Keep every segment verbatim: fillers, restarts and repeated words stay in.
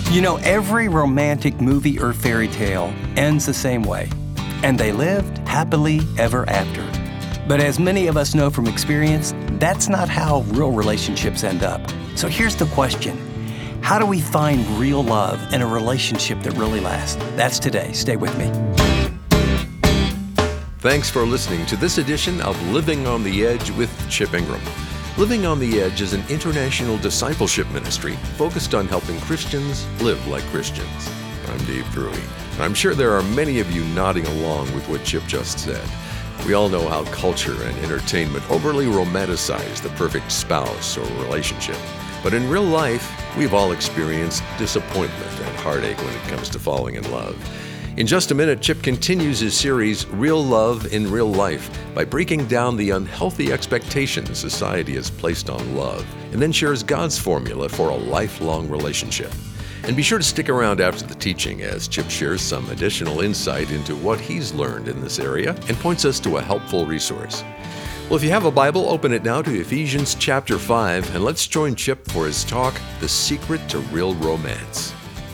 You know, every romantic movie or fairy tale ends the same way, and they lived happily ever after. But as many of us know from experience, that's not how real relationships end up. So here's the question. How do we find real love in a relationship that really lasts? That's today. Stay with me. Thanks for listening to this edition of Living on the Edge with Chip Ingram. Living on the Edge is an international discipleship ministry focused on helping Christians live like Christians. I'm Dave Drury, and I'm sure there are many of you nodding along with what Chip just said. We all know how culture and entertainment overly romanticize the perfect spouse or relationship. But in real life, we've all experienced disappointment and heartache when it comes to falling in love. In just a minute, Chip continues his series, Real Love in Real Life, by breaking down the unhealthy expectations society has placed on love, and then shares God's formula for a lifelong relationship. And be sure to stick around after the teaching as Chip shares some additional insight into what he's learned in this area and points us to a helpful resource. Well, if you have a Bible, open it now to Ephesians chapter five, and let's join Chip for his talk, The Secret to Real Romance.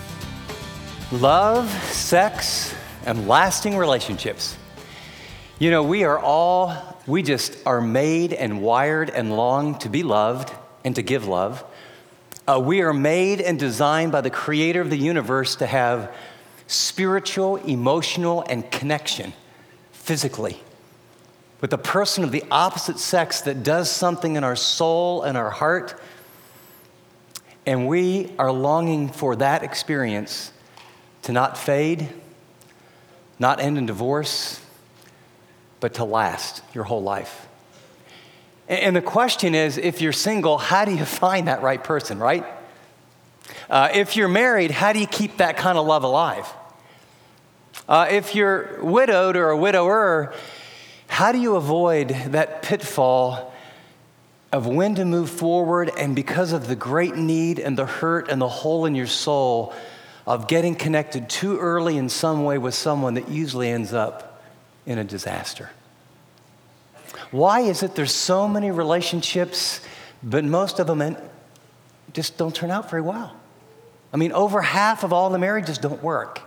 Love, sex, and lasting relationships. You know, we are all, we just are made and wired and long to be loved and to give love. Uh, we are made and designed by the creator of the universe to have spiritual, emotional, and connection physically with a person of the opposite sex that does something in our soul and our heart. And we are longing for that experience to not fade, not end in divorce, but to last your whole life. And the question is, if you're single, how do you find that right person, right? Uh, if you're married, how do you keep that kind of love alive? Uh, if you're widowed or a widower, how do you avoid that pitfall of when to move forward and because of the great need and the hurt and the hole in your soul of getting connected too early in some way with someone that usually ends up in a disaster? Why is it there's so many relationships, but most of them just don't turn out very well? I mean, over half of all the marriages don't work.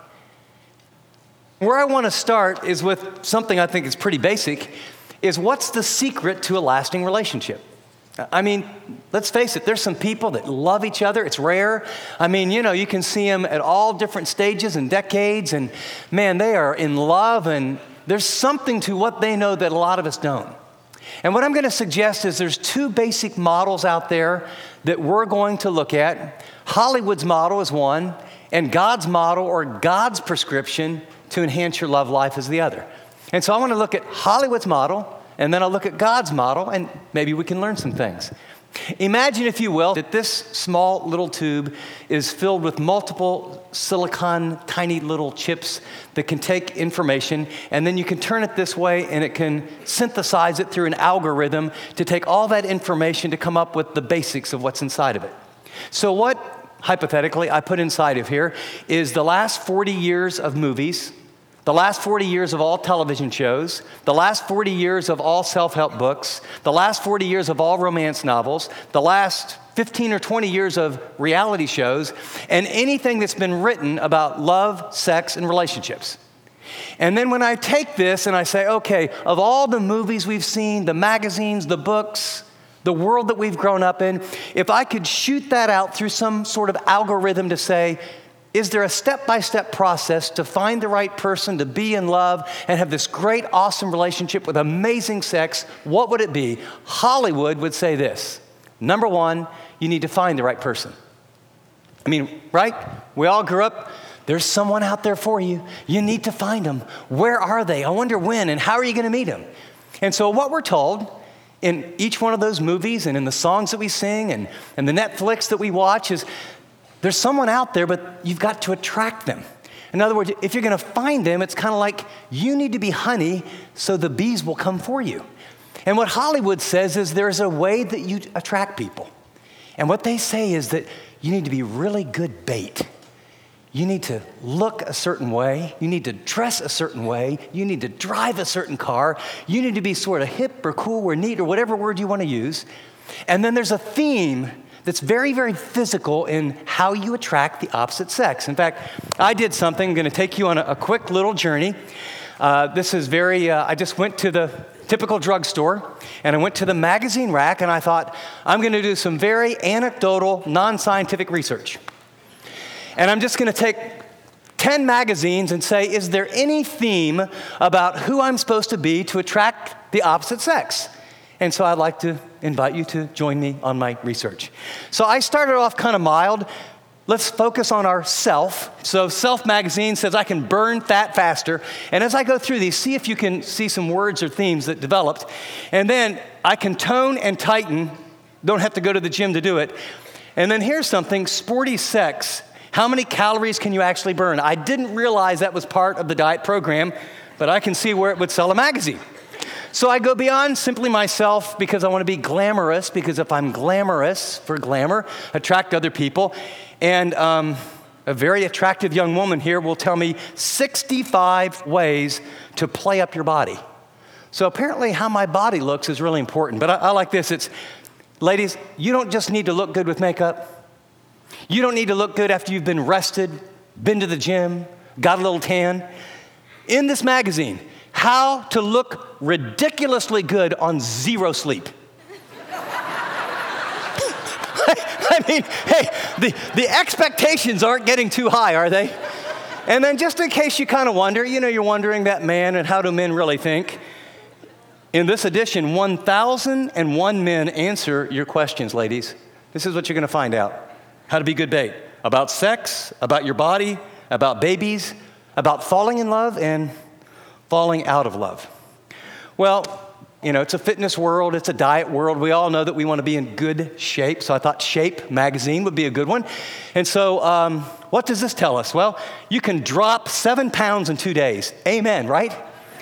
Where I want to start is with something I think is pretty basic, is what's the secret to a lasting relationship? I mean, let's face it, there's some people that love each other. It's rare. I mean, you know, you can see them at all different stages and decades, and man, they are in love, and there's something to what they know that a lot of us don't. And what I'm going to suggest is there's two basic models out there that we're going to look at. Hollywood's model is one, and God's model or God's prescription to enhance your love life is the other. And so I want to look at Hollywood's model, and then I'll look at God's model, and maybe we can learn some things. Imagine, if you will, that this small little tube is filled with multiple silicon, tiny little chips that can take information, and then you can turn it this way, and it can synthesize it through an algorithm to take all that information to come up with the basics of what's inside of it. So what, hypothetically, I put inside of here is the last forty years of movies, the last forty years of all television shows, the last forty years of all self-help books, the last forty years of all romance novels, the last fifteen or twenty years of reality shows, and anything that's been written about love, sex, and relationships. And then when I take this and I say, okay, of all the movies we've seen, the magazines, the books, the world that we've grown up in, if I could shoot that out through some sort of algorithm to say, is there a step-by-step process to find the right person, to be in love, and have this great, awesome relationship with amazing sex? What would it be? Hollywood would say this. Number one, you need to find the right person. I mean, right? We all grew up, there's someone out there for you. You need to find them. Where are they? I wonder when, and how are you going to meet them? And so what we're told in each one of those movies and in the songs that we sing and, and the Netflix that we watch is, there's someone out there, but you've got to attract them. In other words, if you're going to find them, it's kind of like you need to be honey so the bees will come for you. And what Hollywood says is there's a way that you attract people. And what they say is that you need to be really good bait. You need to look a certain way. You need to dress a certain way. You need to drive a certain car. You need to be sort of hip or cool or neat or whatever word you want to use. And then there's a theme that's very, very physical in how you attract the opposite sex. In fact, I did something. I'm going to take you on a, a quick little journey. Uh, this is very, uh, I just went to the typical drugstore, and I went to the magazine rack, and I thought, I'm going to do some very anecdotal, non-scientific research. And I'm just going to take ten magazines and say, is there any theme about who I'm supposed to be to attract the opposite sex? And so I'd like to invite you to join me on my research. So I started off kind of mild. Let's focus on our self. So Self magazine says I can burn fat faster. And as I go through these, see if you can see some words or themes that developed. And then I can tone and tighten. Don't have to go to the gym to do it. And then here's something, sporty sex. How many calories can you actually burn? I didn't realize that was part of the diet program, but I can see where it would sell a magazine. So I go beyond simply myself because I want to be glamorous, because if I'm glamorous for glamour, attract other people. And um, a very attractive young woman here will tell me sixty-five ways to play up your body. So apparently how my body looks is really important. But I, I like this. It's, ladies, you don't just need to look good with makeup. You don't need to look good after you've been rested, been to the gym, got a little tan. In this magazine, how to look ridiculously good on zero sleep. I mean, hey, the, the expectations aren't getting too high, are they? And then just in case you kind of wonder, you know, you're wondering that man and how do men really think? In this edition, one thousand one men answer your questions, ladies. This is what you're going to find out. How to be good bait. About sex, about your body, about babies, about falling in love and falling out of love. Well, you know, it's a fitness world, it's a diet world. We all know that we want to be in good shape. So I thought Shape magazine would be a good one. And so um, what does this tell us? Well, you can drop seven pounds in two days. Amen, right?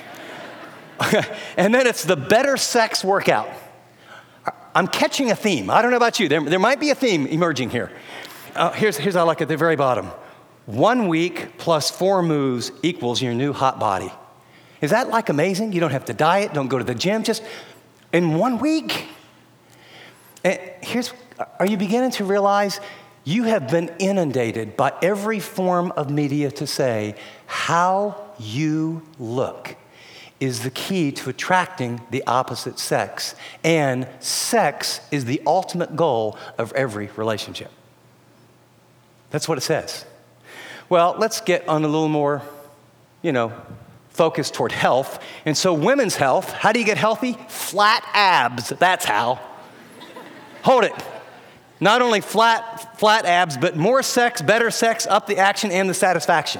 And then it's the better sex workout. I'm catching a theme. I don't know about you. There, there might be a theme emerging here. Uh, here's, here's how I like at the very bottom. One week plus four moves equals your new hot body. Is that like amazing? You don't have to diet, don't go to the gym, just in one week. And here's, are you beginning to realize you have been inundated by every form of media to say how you look is the key to attracting the opposite sex. And sex is the ultimate goal of every relationship. That's what it says. Well, let's get on a little more, you know, focused toward health. And so women's health, how do you get healthy? Flat abs, that's how. Hold it. Not only flat, flat abs, but more sex, better sex, up the action and the satisfaction.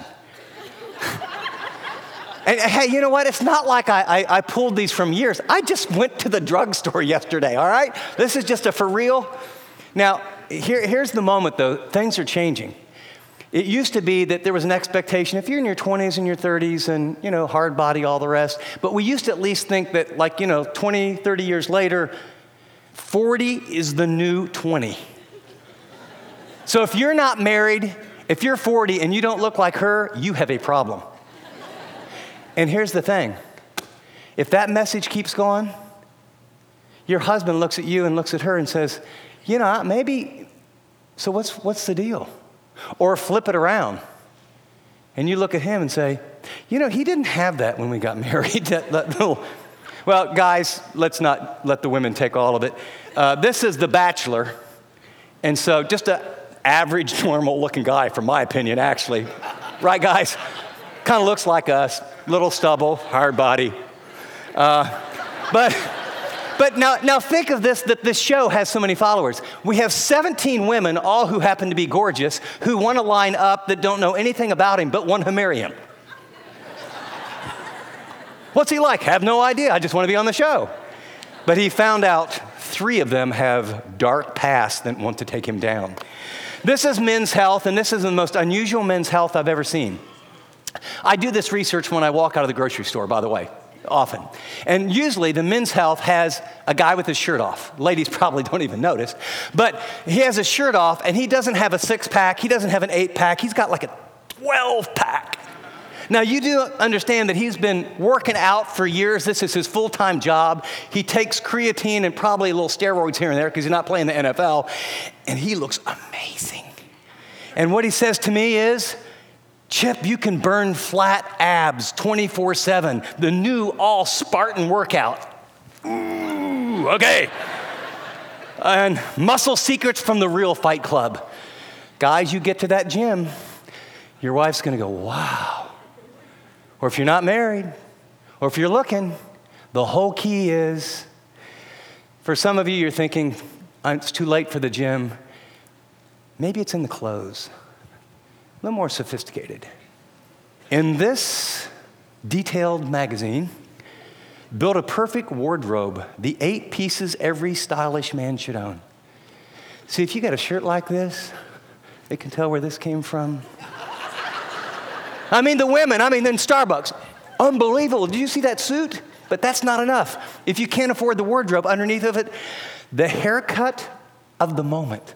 And hey, you know what? It's not like I, I, I pulled these from years. I just went to the drugstore yesterday, all right? This is just a for real. Now, here, here's the moment, though. Things are changing. It used to be that there was an expectation, if you're in your twenties and your thirties and, you know, hard body, all the rest. But we used to at least think that, like, you know, twenty, thirty years later, forty is the new twenty. So if you're not married, if you're forty and you don't look like her, you have a problem. And here's the thing. If that message keeps going, your husband looks at you and looks at her and says, you know, maybe, so what's what's the deal? Or flip it around. And you look at him and say, you know, he didn't have that when we got married. that, that little. Well, guys, let's not let the women take all of it. Uh, this is The Bachelor. And so just an average, normal-looking guy, from my opinion, actually. Right, guys? Kind of looks like us. Little stubble, hard body. Uh, but... But now, now think of this, that this show has so many followers. We have seventeen women, all who happen to be gorgeous, who want to line up that don't know anything about him but want to marry him. What's he like? Have no idea. I just want to be on the show. But he found out three of them have dark pasts that want to take him down. This is men's health, and this is the most unusual men's health I've ever seen. I do this research when I walk out of the grocery store, by the way. Often. And usually the men's health has a guy with his shirt off. Ladies probably don't even notice. But he has his shirt off and he doesn't have a six pack. He doesn't have an eight pack. He's got like a twelve pack. Now, you do understand that he's been working out for years. This is his full-time job. He takes creatine and probably a little steroids here and there because he's not playing the N F L, and he looks amazing. And what he says to me is, Chip, you can burn flat abs twenty-four seven, the new all-Spartan workout. Ooh, okay. And muscle secrets from the real Fight Club. Guys, you get to that gym, your wife's gonna go, wow. Or if you're not married, or if you're looking, the whole key is, for some of you, you're thinking, it's too late for the gym. Maybe it's in the clothes, a little more sophisticated. In this detailed magazine, Build a Perfect Wardrobe, the eight pieces every stylish man should own. See, if you got a shirt like this, they can tell where this came from. I mean, the women, I mean, in Starbucks, unbelievable. Did you see that suit? But that's not enough. If you can't afford the wardrobe, underneath of it, the haircut of the moment.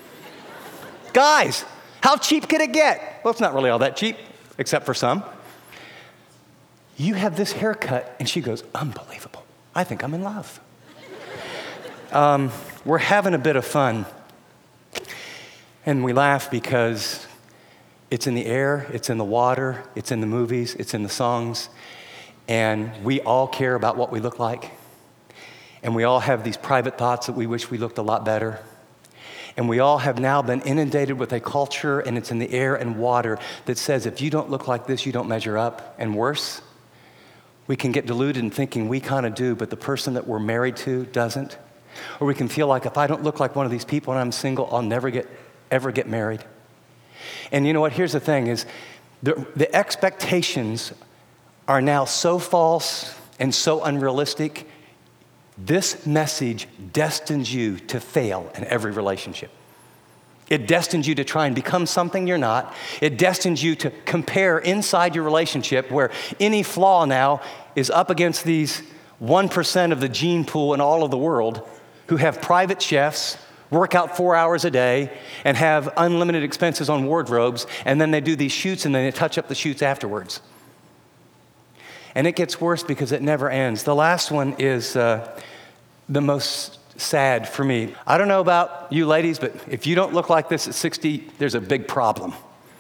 Guys, how cheap could it get? Well, it's not really all that cheap, except for some. You have this haircut, and she goes, unbelievable. I think I'm in love. Um, we're having a bit of fun. And we laugh because it's in the air, it's in the water, it's in the movies, it's in the songs. And we all care about what we look like. And we all have these private thoughts that we wish we looked a lot better. And we all have now been inundated with a culture, and it's in the air and water, that says if you don't look like this, you don't measure up. And worse, we can get deluded in thinking we kind of do, but the person that we're married to doesn't. Or we can feel like if I don't look like one of these people and I'm single, I'll never get, ever get married. And you know what? Here's the thing is the, the expectations are now so false and so unrealistic. This message destines you to fail in every relationship. It destines you to try and become something you're not. It destines you to compare inside your relationship where any flaw now is up against these one percent of the gene pool in all of the world who have private chefs, work out four hours a day, and have unlimited expenses on wardrobes, and then they do these shoots and then they touch up the shoots afterwards. And it gets worse because it never ends. The last one is uh, the most sad for me. I don't know about you ladies, but if you don't look like this at sixty, there's a big problem.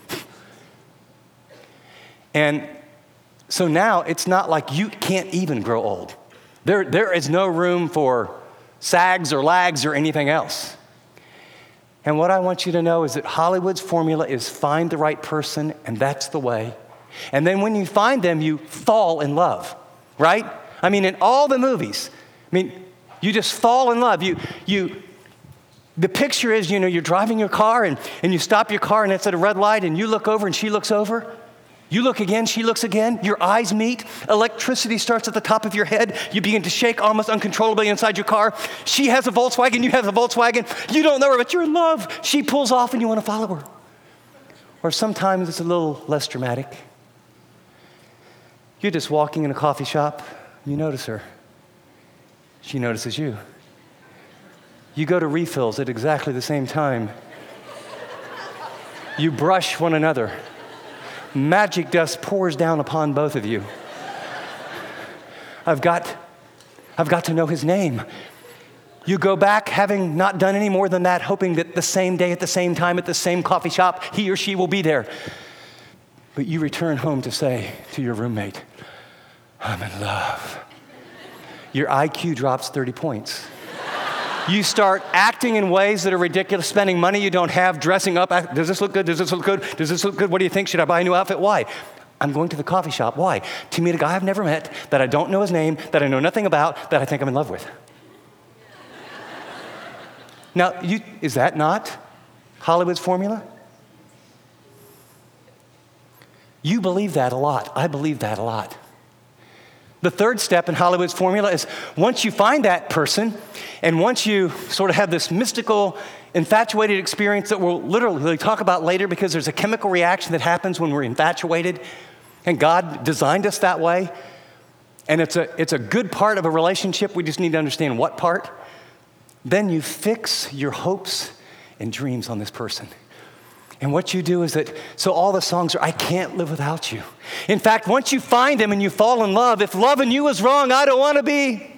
And so now it's not like you can't even grow old. There, there is no room for sags or lags or anything else. And what I want you to know is that Hollywood's formula is find the right person, and that's the way. And then when you find them, you fall in love, right? I mean, in all the movies, I mean, you just fall in love. You, you, the picture is, you know, you're driving your car and, and you stop your car and it's at a red light and you look over and she looks over. You look again, she looks again. Your eyes meet. Electricity starts at the top of your head. You begin to shake almost uncontrollably inside your car. She has a Volkswagen, you have a Volkswagen. You don't know her, but you're in love. She pulls off and you want to follow her. Or sometimes it's a little less dramatic. You're just walking in a coffee shop. You notice her. She notices you. You go to refills at exactly the same time. You brush one another. Magic dust pours down upon both of you. I've got, I've got to know his name. You go back having not done any more than that, hoping that the same day at the same time at the same coffee shop, he or she will be there. But you return home to say to your roommate, I'm in love. Your I Q drops thirty points. You start acting in ways that are ridiculous, spending money you don't have, dressing up. Does this look good? Does this look good? Does this look good? What do you think? Should I buy a new outfit? Why? I'm going to the coffee shop. Why? To meet a guy I've never met, that I don't know his name, that I know nothing about, that I think I'm in love with. Now, you, is that not Hollywood's formula? You believe that a lot. I believe that a lot. The third step in Hollywood's formula is once you find that person, and once you sort of have this mystical, infatuated experience that we'll literally talk about later because there's a chemical reaction that happens when we're infatuated, and God designed us that way, and it's a, it's a good part of a relationship. We just need to understand what part. Then you fix your hopes and dreams on this person. And what you do is that, so all the songs are, I can't live without you. In fact, once you find him and you fall in love, if loving you is wrong, I don't want to be.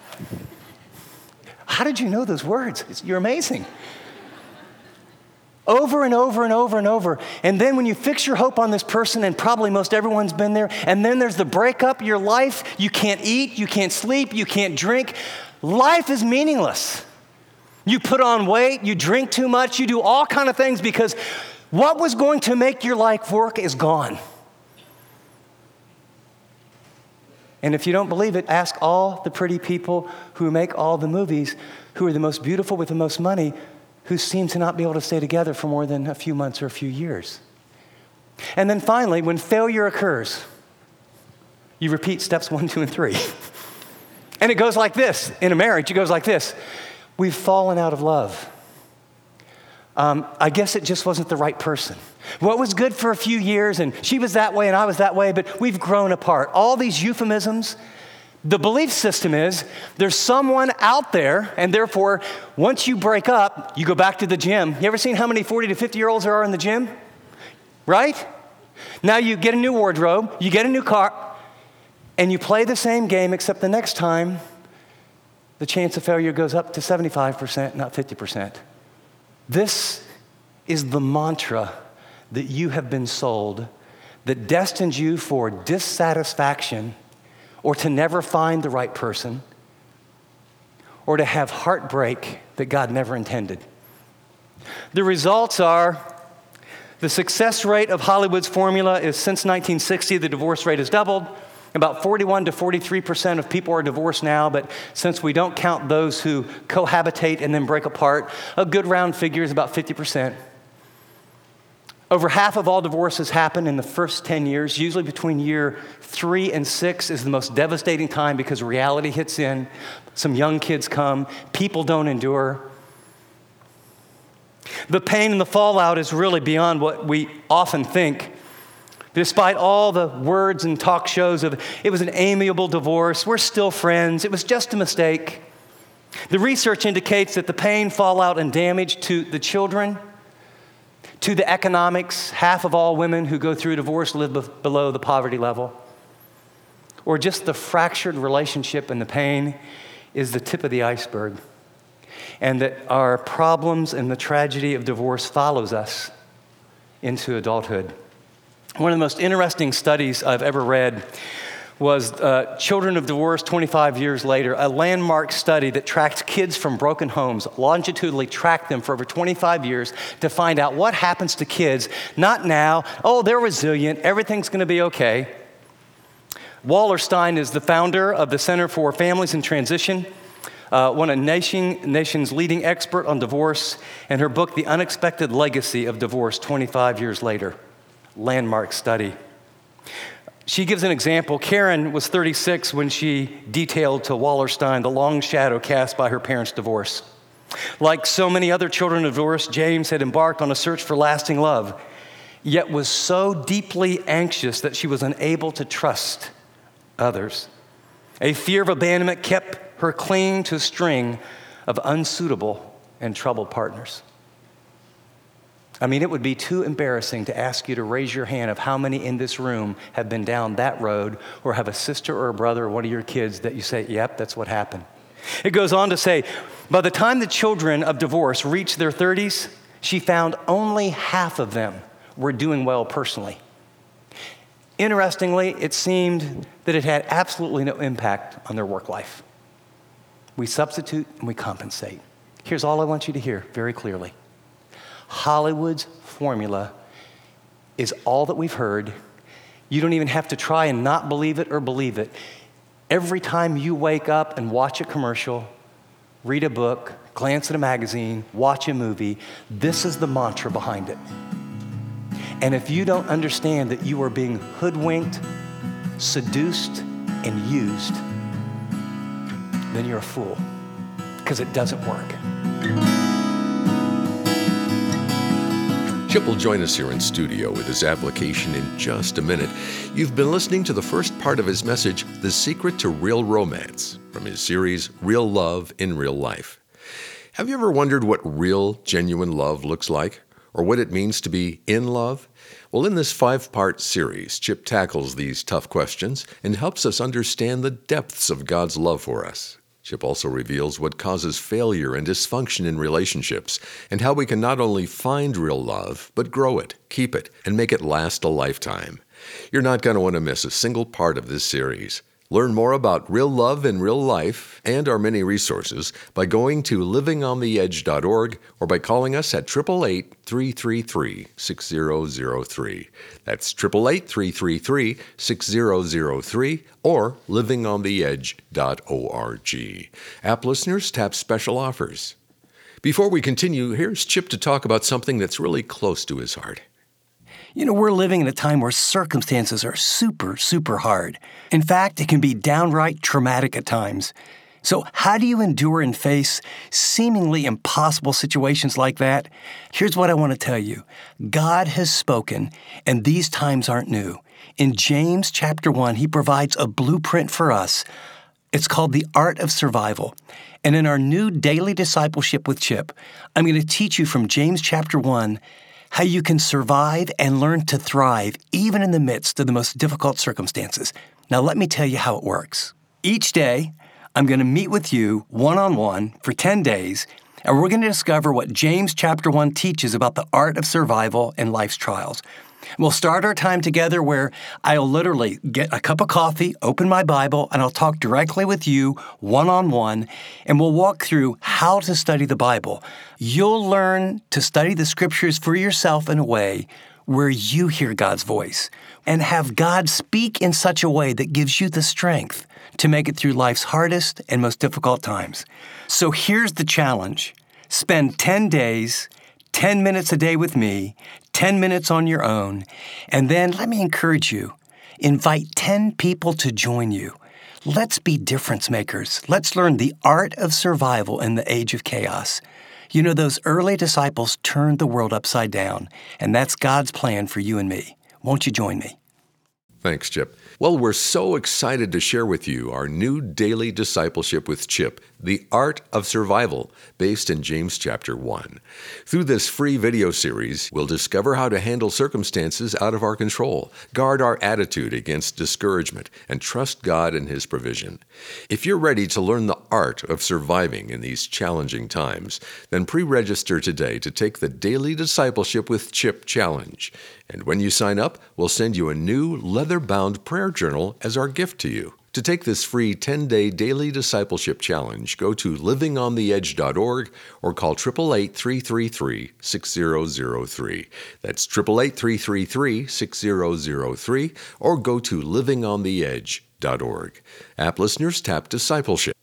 How did you know those words? It's, you're amazing. Over and over and over and over. And then when you fix your hope on this person, and probably most everyone's been there, and then there's the breakup, your life, you can't eat, you can't sleep, you can't drink. Life is meaningless. You put on weight, you drink too much, you do all kind of things because what was going to make your life work is gone. And if you don't believe it, ask all the pretty people who make all the movies, who are the most beautiful with the most money, who seem to not be able to stay together for more than a few months or a few years. And then finally, when failure occurs, you repeat steps one, two, and three. And it goes like this. In a marriage, it goes like this. We've fallen out of love. Um, I guess it just wasn't the right person. What was good for a few years, and she was that way and I was that way, but we've grown apart. All these euphemisms. The belief system is there's someone out there, and therefore, once you break up, you go back to the gym. You ever seen how many forty to fifty-year-olds there are in the gym? Right? Now you get a new wardrobe, you get a new car, and you play the same game, except the next time, the chance of failure goes up to seventy-five percent, not fifty percent. This is the mantra that you have been sold that destines you for dissatisfaction, or to never find the right person, or to have heartbreak that God never intended. The results are the success rate of Hollywood's formula is since nineteen sixty, the divorce rate has doubled. About forty-one to forty-three percent of people are divorced now, but since we don't count those who cohabitate and then break apart, a good round figure is about fifty percent. Over half of all divorces happen in the first ten years. Usually between year three and six is the most devastating time because reality hits in. Some young kids come. People don't endure. The pain and the fallout is really beyond what we often think. Despite all the words and talk shows of it was an amiable divorce, we're still friends, it was just a mistake. The research indicates that the pain, fallout, and damage to the children, to the economics, half of all women who go through divorce live be- below the poverty level. Or just the fractured relationship and the pain is the tip of the iceberg. And that our problems and the tragedy of divorce follows us into adulthood. One of the most interesting studies I've ever read was uh, Children of Divorce twenty-five years later, a landmark study that tracked kids from broken homes, longitudinally tracked them for over twenty-five years to find out what happens to kids, not now, oh, they're resilient, everything's gonna be okay. Wallerstein is the founder of the Center for Families in Transition, uh, one of nation, nation's leading expert on divorce, and her book, The Unexpected Legacy of Divorce, twenty-five years later, landmark study. She gives an example. Karen was thirty-six when she detailed to Wallerstein the long shadow cast by her parents' divorce. Like so many other children of divorce, James had embarked on a search for lasting love, yet was so deeply anxious that she was unable to trust others. A fear of abandonment kept her clinging to a string of unsuitable and troubled partners. I mean, it would be too embarrassing to ask you to raise your hand of how many in this room have been down that road or have a sister or a brother or one of your kids that you say, yep, that's what happened. It goes on to say, by the time the children of divorce reached their thirties, she found only half of them were doing well personally. Interestingly, it seemed that it had absolutely no impact on their work life. We substitute and we compensate. Here's all I want you to hear very clearly. Hollywood's formula is all that we've heard. You don't even have to try and not believe it or believe it. Every time you wake up and watch a commercial, read a book, glance at a magazine, watch a movie, this is the mantra behind it. And if you don't understand that you are being hoodwinked, seduced, and used, then you're a fool, because it doesn't work. Chip will join us here in studio with his application in just a minute. You've been listening to the first part of his message, The Secret to Real Romance, from his series, Real Love in Real Life. Have you ever wondered what real, genuine love looks like? or what it means to be in love? Well, in this five-part series, Chip tackles these tough questions and helps us understand the depths of God's love for us. Chip also reveals what causes failure and dysfunction in relationships and how we can not only find real love, but grow it, keep it, and make it last a lifetime. You're not going to want to miss a single part of this series. Learn more about real love in real life and our many resources by going to living on the edge dot org or by calling us at eight eight eight, three three three, six zero zero three. That's eight eight eight, three three three, six zero zero three or living on the edge dot org. App listeners tap special offers. Before we continue, here's Chip to talk about something that's really close to his heart. You know, we're living in a time where circumstances are super, super hard. In fact, it can be downright traumatic at times. So how do you endure and face seemingly impossible situations like that? Here's what I want to tell you. God has spoken, and these times aren't new. In James chapter one, he provides a blueprint for us. It's called The Art of Survival. And in our new daily discipleship with Chip, I'm going to teach you from James chapter one how you can survive and learn to thrive even in the midst of the most difficult circumstances. Now, let me tell you how it works. Each day, I'm going to meet with you one-on-one for ten days, and we're going to discover what James chapter one teaches about the art of survival in life's trials. We'll start our time together where I'll literally get a cup of coffee, open my Bible, and I'll talk directly with you one-on-one, and we'll walk through how to study the Bible. You'll learn to study the Scriptures for yourself in a way where you hear God's voice and have God speak in such a way that gives you the strength to make it through life's hardest and most difficult times. So here's the challenge. Spend ten days, ten minutes a day with me, ten minutes on your own, and then let me encourage you, invite ten people to join you. Let's be difference makers. Let's learn the art of survival in the age of chaos. You know, those early disciples turned the world upside down, and that's God's plan for you and me. Won't you join me? Thanks, Chip. Well, we're so excited to share with you our new daily discipleship with Chip, The Art of Survival, based in James chapter one. Through this free video series, we'll discover how to handle circumstances out of our control, guard our attitude against discouragement, and trust God and His provision. If you're ready to learn the art of surviving in these challenging times, then pre-register today to take the Daily Discipleship with Chip Challenge. And when you sign up, we'll send you a new leather-bound prayer journal as our gift to you. To take this free ten-day daily discipleship challenge, go to living on the edge dot org or call eight eight eight, three three three, six zero zero three. That's eight eight eight, three three three, six zero zero three or go to living on the edge dot org. App listeners tap Discipleship.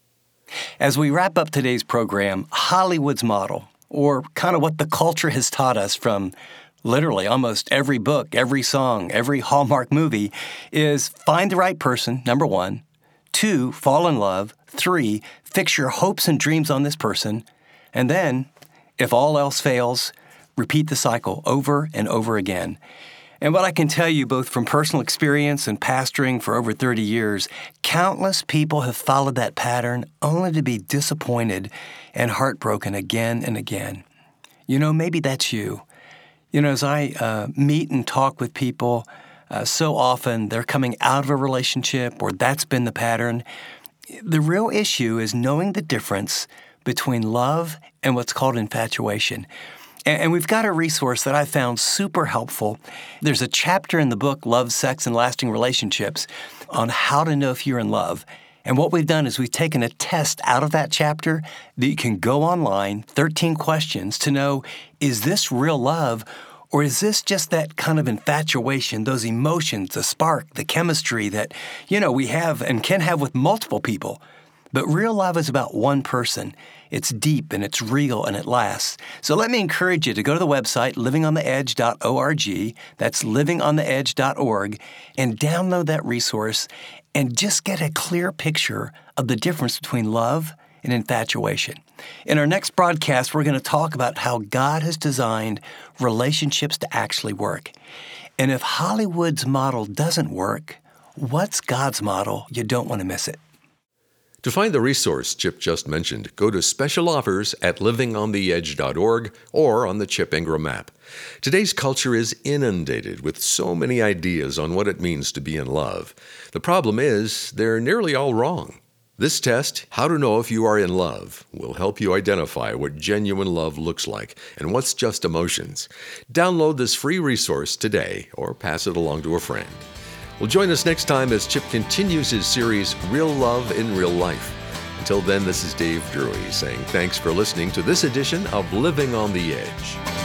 As we wrap up today's program, Hollywood's model, or kind of what the culture has taught us from literally almost every book, every song, every Hallmark movie, is find the right person, number one. Two, fall in love. Three, fix your hopes and dreams on this person. And then, if all else fails, repeat the cycle over and over again. And what I can tell you, both from personal experience and pastoring for over thirty years, countless people have followed that pattern only to be disappointed and heartbroken again and again. You know, maybe that's you. You know, as I uh, meet and talk with people, uh, so often they're coming out of a relationship or that's been the pattern. The real issue is knowing the difference between love and what's called infatuation. And, and we've got a resource that I found super helpful. There's a chapter in the book, Love, Sex, and Lasting Relationships, on how to know if you're in love. And what we've done is we've taken a test out of that chapter that you can go online, thirteen questions, to know, is this real love or is this just that kind of infatuation, those emotions, the spark, the chemistry that, you know, we have and can have with multiple people? But real love is about one person. It's deep and it's real and it lasts. So let me encourage you to go to the website, living on the edge dot org. That's living on the edge dot org, and download that resource and just get a clear picture of the difference between love and infatuation. In our next broadcast, we're going to talk about how God has designed relationships to actually work. And if Hollywood's model doesn't work, what's God's model? You don't want to miss it. To find the resource Chip just mentioned, go to Special Offers at living on the edge dot org or on the Chip Ingram app. Today's culture is inundated with so many ideas on what it means to be in love. The problem is, they're nearly all wrong. This test, How to Know If You Are in Love, will help you identify what genuine love looks like and what's just emotions. Download this free resource today or pass it along to a friend. Well, join us next time as Chip continues his series, Real Love in Real Life. Until then, this is Dave Drury saying thanks for listening to this edition of Living on the Edge.